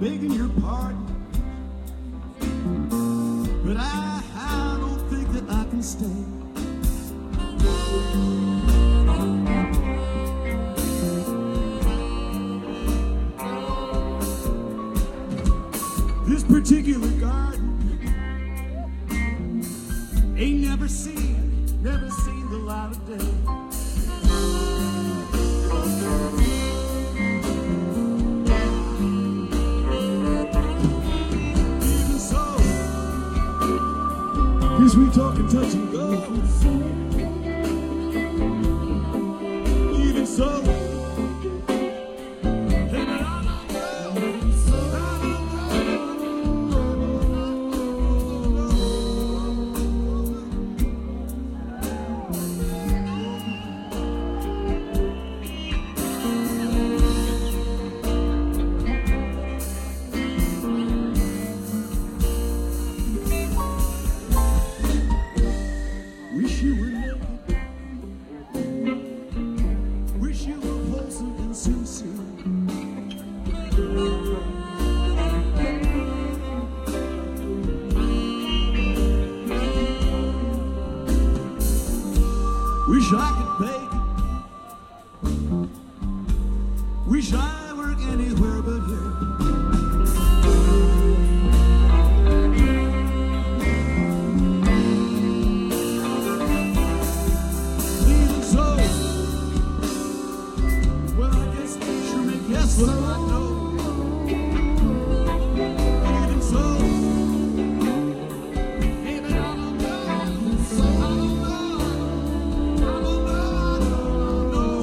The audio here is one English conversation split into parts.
begging your pardon, but I don't think that I can stay. This particular garden ain't never seen the light of day. Even so, guess we talking touch and go. Even so. Wish you were naked. Wish you were wholesome and sincere. Wish I could bake. Wish I were anywhere but here. Yes, well, I know. Even so, baby, I don't know. So I don't know. I don't know.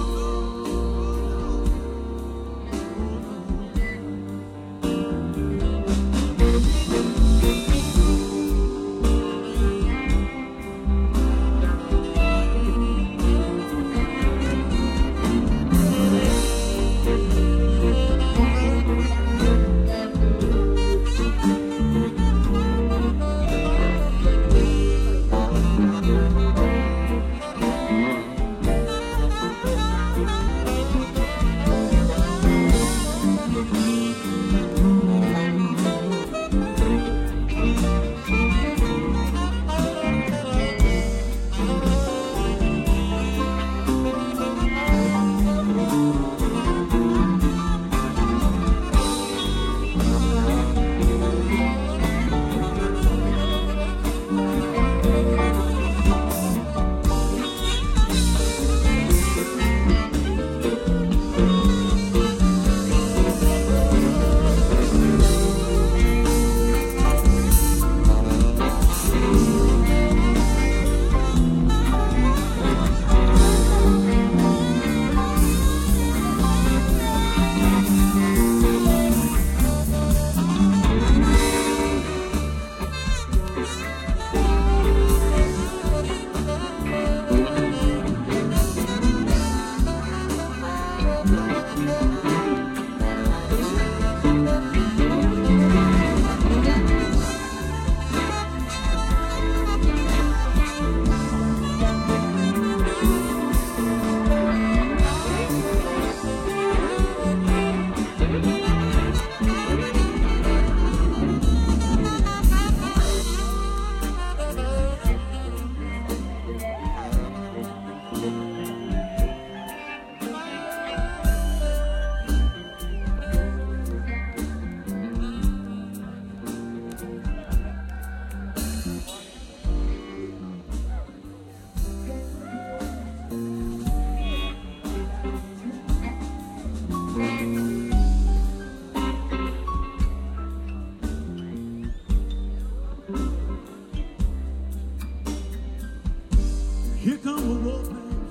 Here come the wolfman,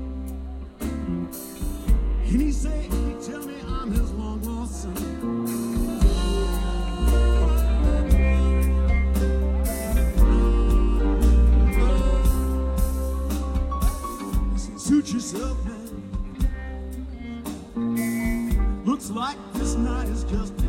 and he tell me I'm his long lost son. He said, suit yourself, man. Looks like this night is just